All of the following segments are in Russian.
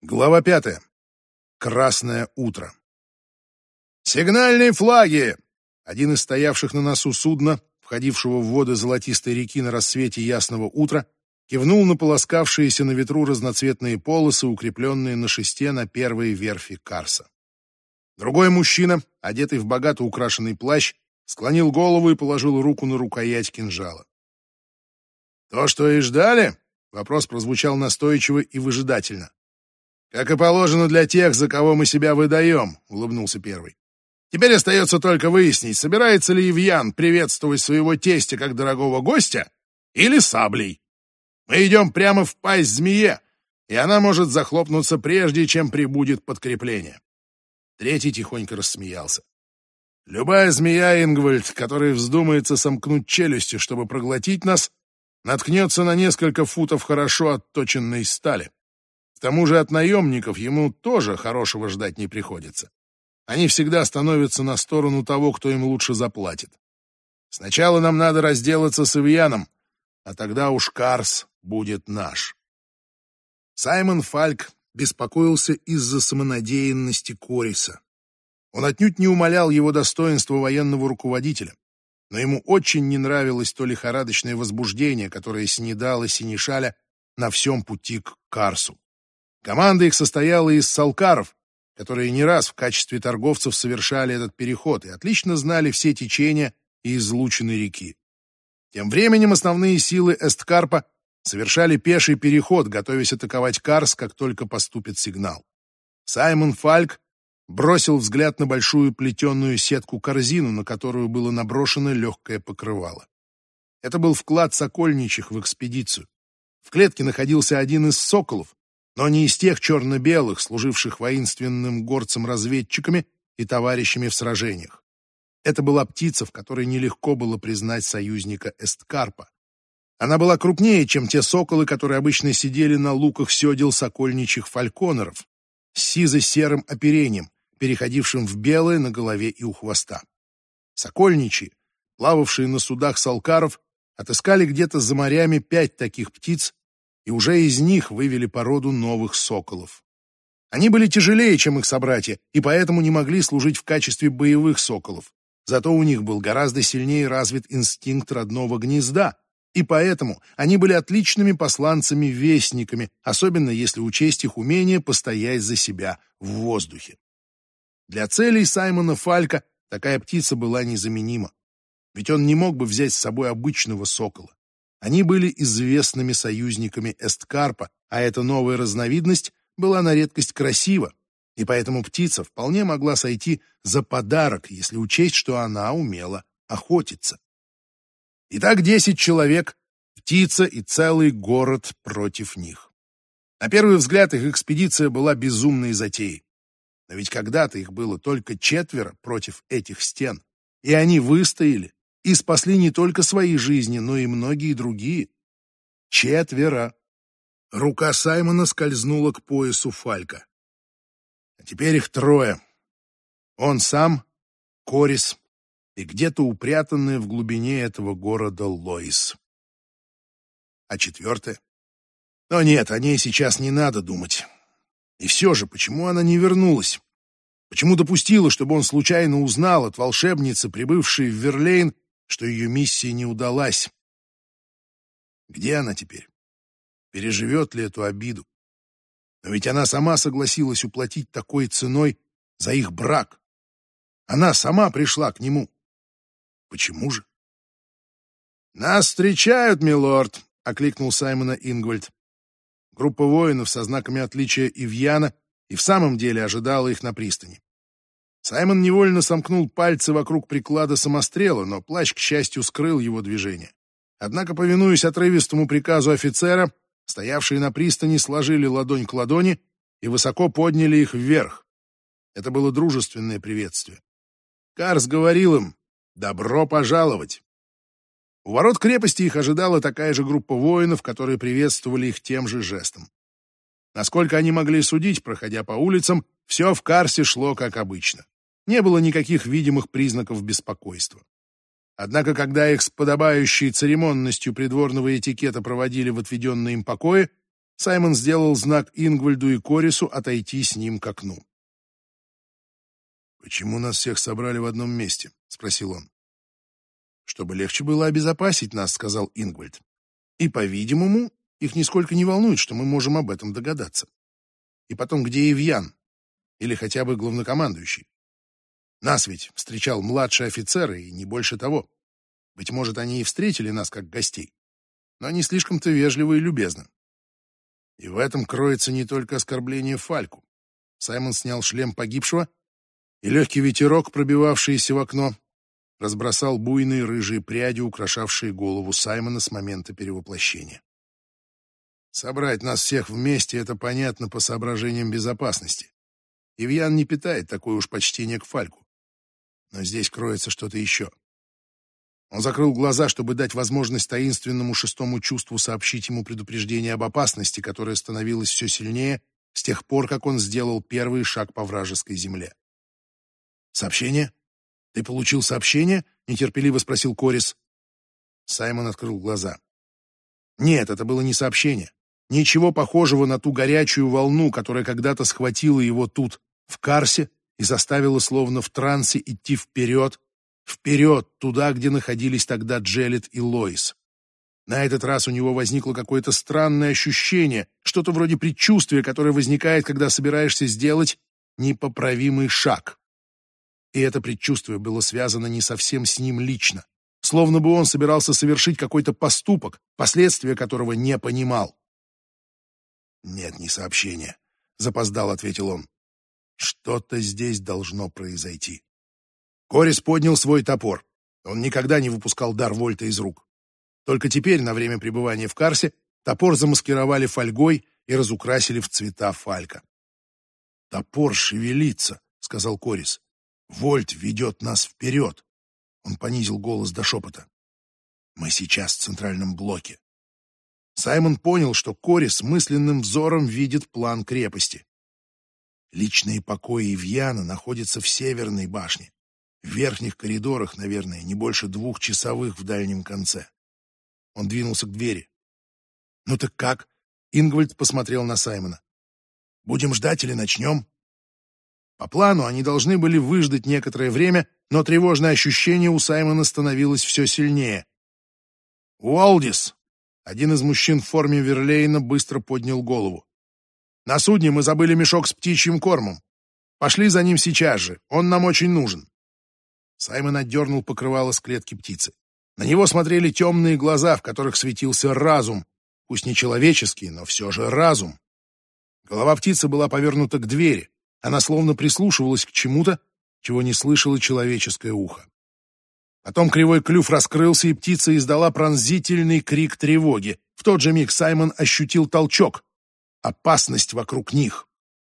Глава 5. Красное утро. «Сигнальные флаги!» Один из стоявших на носу судна, входившего в воды золотистой реки на рассвете ясного утра, кивнул на полоскавшиеся на ветру разноцветные полосы, укрепленные на шесте на первой верфи Карса. Другой мужчина, одетый в богато украшенный плащ, склонил голову и положил руку на рукоять кинжала. «То, что и ждали?» — вопрос прозвучал настойчиво и выжидательно. «Как и положено для тех, за кого мы себя выдаем», — улыбнулся первый. «Теперь остается только выяснить, собирается ли Ивьян приветствовать своего тестя как дорогого гостя или саблей. Мы идем прямо в пасть змее, и она может захлопнуться прежде, чем прибудет подкрепление». Третий тихонько рассмеялся. «Любая змея, Ингвальд, которая вздумается сомкнуть челюсти, чтобы проглотить нас, наткнется на несколько футов хорошо отточенной стали. К тому же от наемников ему тоже хорошего ждать не приходится. Они всегда становятся на сторону того, кто им лучше заплатит. Сначала нам надо разделаться с Ивьяном, а тогда уж Карс будет наш». Саймон Фальк беспокоился из-за самонадеянности Кориса. Он отнюдь не умалял его достоинства военного руководителя, но ему очень не нравилось то лихорадочное возбуждение, которое снедало Синишаля на всем пути к Карсу. Команда их состояла из салкаров, которые не раз в качестве торговцев совершали этот переход и отлично знали все течения и излучины реки. Тем временем основные силы Эсткарпа совершали пеший переход, готовясь атаковать Карс, как только поступит сигнал. Саймон Фальк бросил взгляд на большую плетеную сетку-корзину, на которую было наброшено легкое покрывало. Это был вклад сокольничьих в экспедицию. В клетке находился один из соколов, но не из тех черно-белых, служивших воинственным горцам-разведчиками и товарищами в сражениях. Это была птица, в которой нелегко было признать союзника Эсткарпа. Она была крупнее, чем те соколы, которые обычно сидели на луках сёдел сокольничьих фальконеров, с сизо-серым оперением, переходившим в белое на голове и у хвоста. Сокольничьи, плававшие на судах салкаров, отыскали где-то за морями 5 таких птиц, и уже из них вывели породу новых соколов. Они были тяжелее, чем их собратья, и поэтому не могли служить в качестве боевых соколов. Зато у них был гораздо сильнее развит инстинкт родного гнезда, и поэтому они были отличными посланцами-вестниками, особенно если учесть их умение постоять за себя в воздухе. Для целей Саймона Фалька такая птица была незаменима, ведь он не мог бы взять с собой обычного сокола. Они были известными союзниками Эсткарпа, а эта новая разновидность была на редкость красива, и поэтому птица вполне могла сойти за подарок, если учесть, что она умела охотиться. Итак, 10 человек, птица и целый город против них. На первый взгляд их экспедиция была безумной затеей. Но ведь когда-то их было только 4 против этих стен, и они выстояли и спасли не только свои жизни, но и многие другие. 4. Рука Саймона скользнула к поясу Фалька. А теперь их 3. Он сам, Корис и где-то упрятанная в глубине этого города Лоис. А 4? Но нет, о ней сейчас не надо думать. И все же, почему она не вернулась? Почему допустила, чтобы он случайно узнал от волшебницы, прибывшей в Верлейн, что ее миссия не удалась? Где она теперь? Переживет ли эту обиду? Но ведь она сама согласилась уплатить такой ценой за их брак. Она сама пришла к нему. Почему же? «Нас встречают, милорд!» — окликнул Саймона Ингвальд. Группа воинов со знаками отличия Ивьяна и в самом деле ожидала их на пристани. Саймон невольно сомкнул пальцы вокруг приклада самострела, но плащ, к счастью, скрыл его движение. Однако, повинуясь отрывистому приказу офицера, стоявшие на пристани сложили ладонь к ладони и высоко подняли их вверх. Это было дружественное приветствие. Карс говорил им: «Добро пожаловать!» У ворот крепости их ожидала такая же группа воинов, которые приветствовали их тем же жестом. Насколько они могли судить, проходя по улицам, все в Карсе шло как обычно. Не было никаких видимых признаков беспокойства. Однако, когда их с подобающей церемонностью придворного этикета проводили в отведенные им покои, Саймон сделал знак Ингвальду и Корису отойти с ним к окну. «Почему нас всех собрали в одном месте?» — спросил он. «Чтобы легче было обезопасить нас», — сказал Ингвальд. «И, по-видимому, их нисколько не волнует, что мы можем об этом догадаться. И потом, где Ивьян? Или хотя бы главнокомандующий? Нас ведь встречал младший офицер, и не больше того. Быть может, они и встретили нас как гостей, но они слишком-то вежливы и любезны. И в этом кроется не только оскорбление Фальку». Саймон снял шлем погибшего, и легкий ветерок, пробивавшийся в окно, разбросал буйные рыжие пряди, украшавшие голову Саймона с момента перевоплощения. Собрать нас всех вместе — это понятно по соображениям безопасности. Ивьян не питает такое уж почтение к Фальку. Но здесь кроется что-то еще. Он закрыл глаза, чтобы дать возможность таинственному шестому чувству сообщить ему предупреждение об опасности, которая становилась все сильнее с тех пор, как он сделал первый шаг по вражеской земле. «Сообщение? Ты получил сообщение?» — нетерпеливо спросил Корис. Саймон открыл глаза. Нет, это было не сообщение. Ничего похожего на ту горячую волну, которая когда-то схватила его тут, в Карсе, и заставила словно в трансе идти вперед, туда, где находились тогда Джелет и Лоис. На этот раз у него возникло какое-то странное ощущение, что-то вроде предчувствия, которое возникает, когда собираешься сделать непоправимый шаг. И это предчувствие было связано не совсем с ним лично, словно бы он собирался совершить какой-то поступок, последствия которого не понимал. «Нет, не сообщение», — запоздал, ответил он. «Что-то здесь должно произойти». Корис поднял свой топор. Он никогда не выпускал дар Вольта из рук. Только теперь, на время пребывания в Карсе, топор замаскировали фольгой и разукрасили в цвета Фалька. «Топор шевелится», — сказал Корис. «Вольт ведет нас вперед». Он понизил голос до шепота. «Мы сейчас в центральном блоке». Саймон понял, что Корис мысленным взором видит план крепости. Личные покои Ивьяна находятся в северной башне. В верхних коридорах, наверное, не больше 2 часовых в дальнем конце. Он двинулся к двери. «Ну так как?» — Ингвальд посмотрел на Саймона. «Будем ждать или начнем?» По плану они должны были выждать некоторое время, но тревожное ощущение у Саймона становилось все сильнее. «Уолдис!» — один из мужчин в форме Верлейна быстро поднял голову. «На судне мы забыли мешок с птичьим кормом. Пошли за ним сейчас же, он нам очень нужен». Саймон отдернул покрывало с клетки птицы. На него смотрели темные глаза, в которых светился разум, пусть не человеческий, но все же разум. Голова птицы была повернута к двери. Она словно прислушивалась к чему-то, чего не слышало человеческое ухо. Потом кривой клюв раскрылся, и птица издала пронзительный крик тревоги. В тот же миг Саймон ощутил толчок. Опасность вокруг них.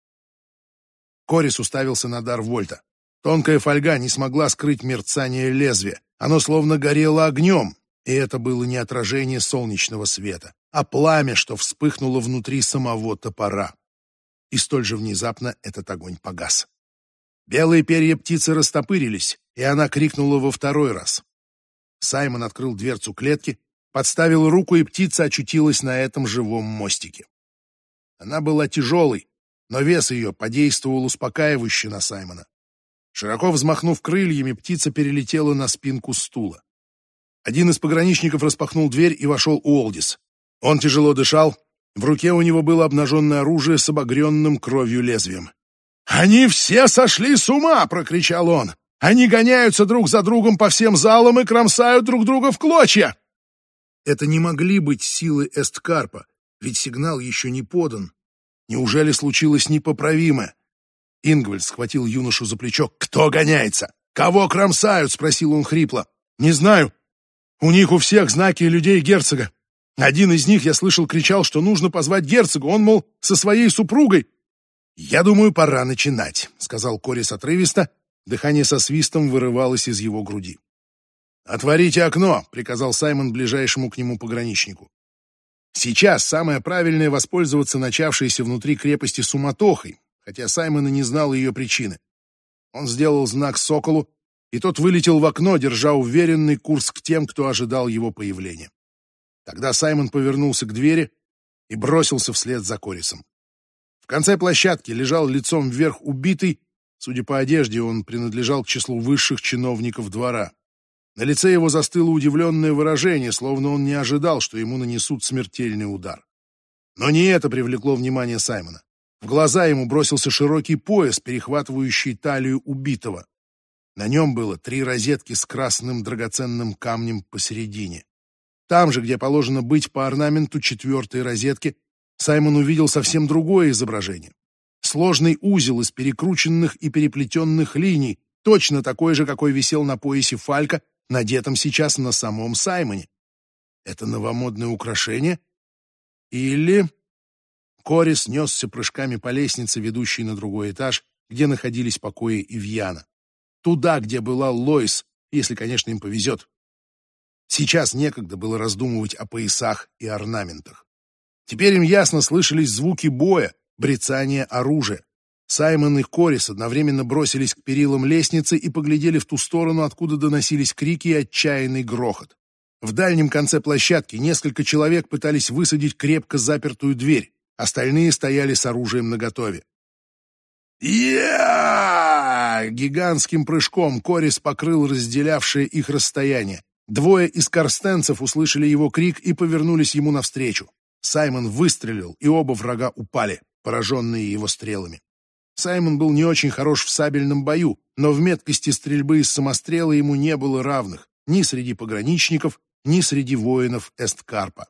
Корис уставился на дар Вольта. Тонкая фольга не смогла скрыть мерцание лезвия. Оно словно горело огнем, и это было не отражение солнечного света, а пламя, что вспыхнуло внутри самого топора. И столь же внезапно этот огонь погас. Белые перья птицы растопырились, и она крикнула во второй раз. Саймон открыл дверцу клетки, подставил руку, и птица очутилась на этом живом мостике. Она была тяжелой, но вес ее подействовал успокаивающе на Саймона. Широко взмахнув крыльями, птица перелетела на спинку стула. Один из пограничников распахнул дверь, и вошел Уолдис. Он тяжело дышал, в руке у него было обнаженное оружие с обогренным кровью лезвием. «Они все сошли с ума!» — прокричал он. «Они гоняются друг за другом по всем залам и кромсают друг друга в клочья!» Это не могли быть силы Эсткарпа, ведь сигнал еще не подан. Неужели случилось непоправимое? Ингвальд схватил юношу за плечо. «Кто гоняется? Кого кромсают?» — спросил он хрипло. «Не знаю. У них у всех знаки людей герцога. Один из них, я слышал, кричал, что нужно позвать герцога. Он, мол, со своей супругой». «Я думаю, пора начинать», — сказал Корис отрывисто. Дыхание со свистом вырывалось из его груди. «Отворите окно», — приказал Саймон ближайшему к нему пограничнику. Сейчас самое правильное — воспользоваться начавшейся внутри крепости суматохой, хотя Саймон и не знал ее причины. Он сделал знак соколу, и тот вылетел в окно, держа уверенный курс к тем, кто ожидал его появления. Тогда Саймон повернулся к двери и бросился вслед за Корисом. В конце площадки лежал лицом вверх убитый, судя по одежде, он принадлежал к числу высших чиновников двора. На лице его застыло удивленное выражение, словно он не ожидал, что ему нанесут смертельный удар. Но не это привлекло внимание Саймона. В глаза ему бросился широкий пояс, перехватывающий талию убитого. На нем было 3 розетки с красным драгоценным камнем посередине. Там же, где положено быть по орнаменту 4-й розетки, Саймон увидел совсем другое изображение. Сложный узел из перекрученных и переплетенных линий, точно такой же, какой висел на поясе Фалька, надетом сейчас на самом Саймоне. Это новомодное украшение? Или... Корис несся прыжками по лестнице, ведущей на другой этаж, где находились покои Ивьяна. Туда, где была Лоис, если, конечно, им повезет. Сейчас некогда было раздумывать о поясах и орнаментах. Теперь им ясно слышались звуки боя, брецания оружия. Саймон и Корис одновременно бросились к перилам лестницы и поглядели в ту сторону, откуда доносились крики и отчаянный грохот. В дальнем конце площадки несколько человек пытались высадить крепко запертую дверь. Остальные стояли с оружием наготове. «Я!» Гигантским прыжком Корис покрыл разделявшее их расстояние. 2 из корстенцев услышали его крик и повернулись ему навстречу. Саймон выстрелил, и оба врага упали, пораженные его стрелами. Саймон был не очень хорош в сабельном бою, но в меткости стрельбы из самострела ему не было равных ни среди пограничников, ни среди воинов Эсткарпа.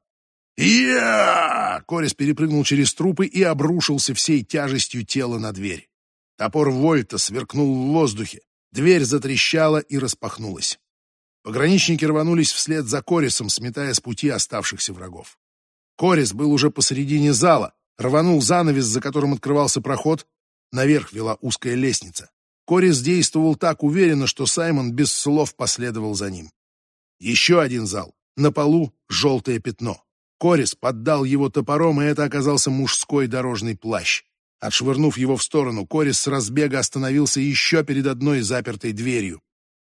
«Я!» Корис перепрыгнул через трупы и обрушился всей тяжестью тела на дверь. Топор Вольта сверкнул в воздухе, дверь затрещала и распахнулась. Пограничники рванулись вслед за Корисом, сметая с пути оставшихся врагов. Корис был уже посредине зала, рванул занавес, за которым открывался проход. Наверх вела узкая лестница. Корис действовал так уверенно, что Саймон без слов последовал за ним. Еще один зал. На полу желтое пятно. Корис поддал его топором, и это оказался мужской дорожный плащ. Отшвырнув его в сторону, Корис с разбега остановился еще перед одной запертой дверью.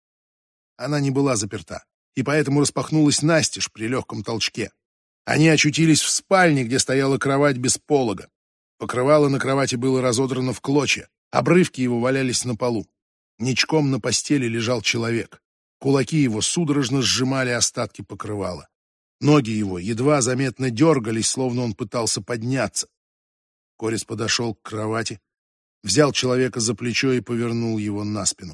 Она не была заперта, и поэтому распахнулась настежь при легком толчке. Они очутились в спальне, где стояла кровать без полога. Покрывало на кровати было разодрано в клочья, обрывки его валялись на полу. Ничком на постели лежал человек. Кулаки его судорожно сжимали остатки покрывала. Ноги его едва заметно дергались, словно он пытался подняться. Корис подошел к кровати, взял человека за плечо и повернул его на спину.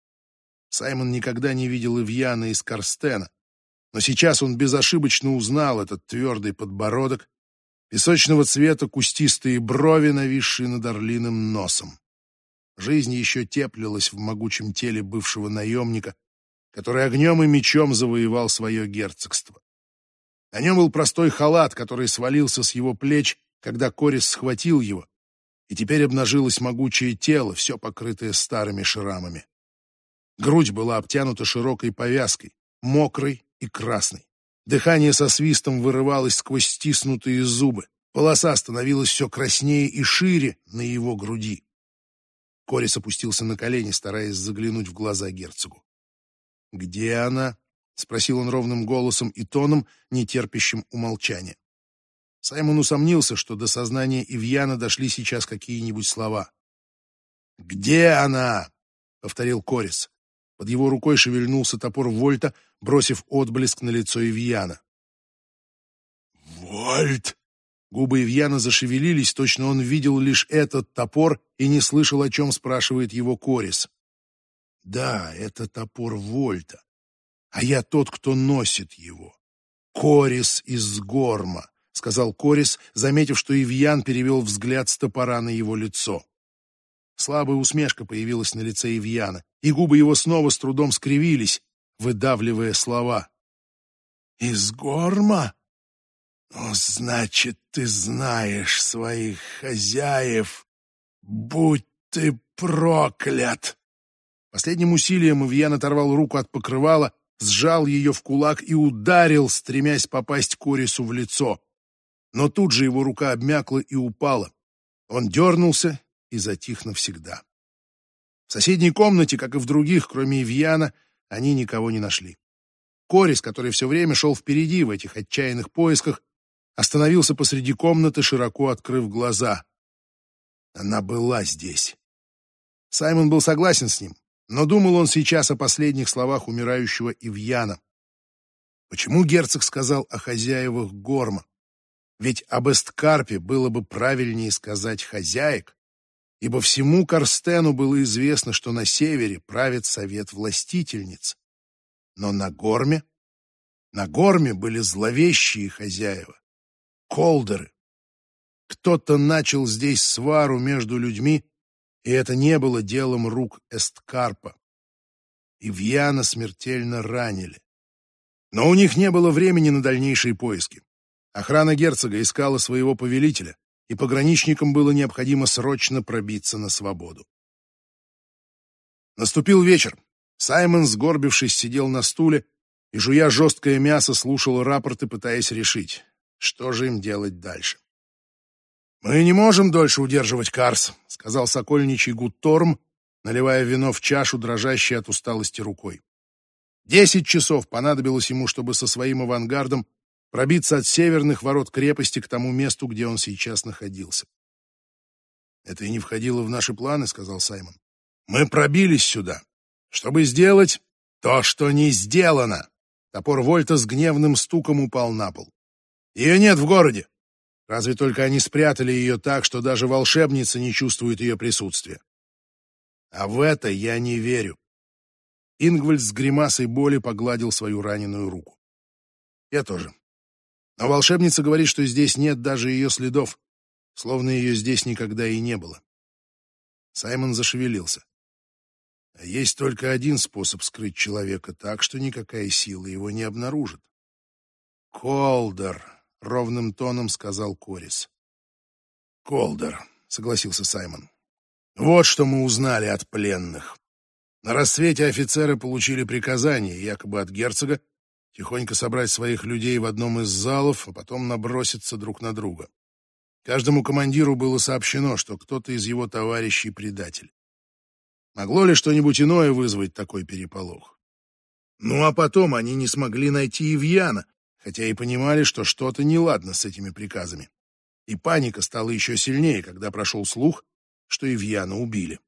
Саймон никогда не видел Ивьяна из Карстена, но сейчас он безошибочно узнал этот твердый подбородок, песочного цвета кустистые брови, нависшие над орлиным носом. Жизнь еще теплилась в могучем теле бывшего наемника, который огнем и мечом завоевал свое герцогство. На нем был простой халат, который свалился с его плеч, когда Корис схватил его, и теперь обнажилось могучее тело, все покрытое старыми шрамами. Грудь была обтянута широкой повязкой, мокрой и красной. Дыхание со свистом вырывалось сквозь стиснутые зубы. Полоса становилась все краснее и шире на его груди. Корис опустился на колени, стараясь заглянуть в глаза герцогу. «Где она?» — спросил он ровным голосом и тоном, не терпящим умолчания. Саймон усомнился, что до сознания Ивьяна дошли сейчас какие-нибудь слова. «Где она?» — повторил Корис. Под его рукой шевельнулся топор Вольта, бросив отблеск на лицо Ивьяна. «Вольт!» Губы Ивьяна зашевелились, точно он видел лишь этот топор и не слышал, о чем спрашивает его Корис. «Да, это топор Вольта, а я тот, кто носит его. Корис из Горма», — сказал Корис, заметив, что Ивьян перевел взгляд с топора на его лицо. Слабая усмешка появилась на лице Ивьяна, и губы его снова с трудом скривились, выдавливая слова. «Из Горма? Ну, значит, ты знаешь своих хозяев. Будь ты проклят!» Последним усилием Ивьян оторвал руку от покрывала, сжал ее в кулак и ударил, стремясь попасть Корису в лицо. Но тут же его рука обмякла и упала. Он дернулся и затих навсегда. В соседней комнате, как и в других, кроме Ивьяна, они никого не нашли. Корис, который все время шел впереди в этих отчаянных поисках, остановился посреди комнаты, широко открыв глаза. Она была здесь. Саймон был согласен с ним, но думал он сейчас о последних словах умирающего Ивьяна. Почему герцог сказал о хозяевах Горма? Ведь об Эсткарпе было бы правильнее сказать «хозяек», ибо всему Карстену было известно, что на севере правит совет властительниц. Но на Горме были зловещие хозяева, колдеры. Кто-то начал здесь свару между людьми, и это не было делом рук Эсткарпа. Ивьяна смертельно ранили. Но у них не было времени на дальнейшие поиски. Охрана герцога искала своего повелителя, и пограничникам было необходимо срочно пробиться на свободу. Наступил вечер. Саймон, сгорбившись, сидел на стуле и, жуя жесткое мясо, слушал рапорты, пытаясь решить, что же им делать дальше. «Мы не можем дольше удерживать Карс», — сказал сокольничий Гутторм, наливая вино в чашу, дрожащей от усталости рукой. 10 часов понадобилось ему, чтобы со своим авангардом пробиться от северных ворот крепости к тому месту, где он сейчас находился. «Это и не входило в наши планы», — сказал Саймон. «Мы пробились сюда, чтобы сделать то, что не сделано». Топор Вольта с гневным стуком упал на пол. «Ее нет в городе. Разве только они спрятали ее так, что даже волшебница не чувствует ее присутствия. А в это я не верю». Ингвальд с гримасой боли погладил свою раненую руку. «Я тоже. Но волшебница говорит, что здесь нет даже ее следов, словно ее здесь никогда и не было». Саймон зашевелился. А есть только один способ скрыть человека так, что никакая сила его не обнаружит. «Колдер», — ровным тоном сказал Корис. «Колдер», — согласился Саймон. «Вот что мы узнали от пленных. На рассвете офицеры получили приказание, якобы от герцога, тихонько собрать своих людей в одном из залов, а потом наброситься друг на друга. Каждому командиру было сообщено, что кто-то из его товарищей предатель. Могло ли что-нибудь иное вызвать такой переполох? Ну а потом они не смогли найти Ивьяна, хотя и понимали, что что-то неладно с этими приказами. И паника стала еще сильнее, когда прошел слух, что Ивьяна убили.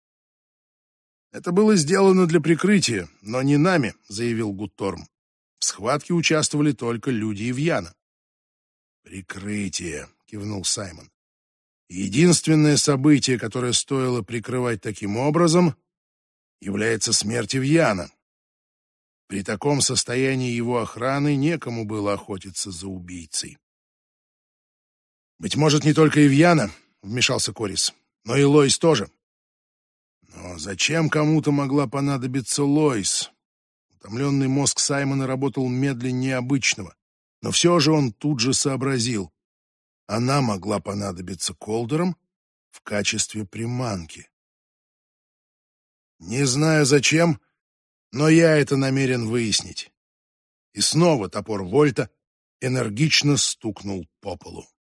«Это было сделано для прикрытия, но не нами», — заявил Гутторм. «В схватке участвовали только люди Ивьяна». «Прикрытие», — кивнул Саймон. «Единственное событие, которое стоило прикрывать таким образом, является смерть Ивьяна. При таком состоянии его охраны некому было охотиться за убийцей». «Быть может, не только Ивьяна», — вмешался Корис, — «но и Лойс тоже». «Но зачем кому-то могла понадобиться Лойс?» Утомленный мозг Саймона работал медленнее обычного, но все же он тут же сообразил. Она могла понадобиться колдерам в качестве приманки. «Не знаю зачем, но я это намерен выяснить». И снова топор Вольта энергично стукнул по полу.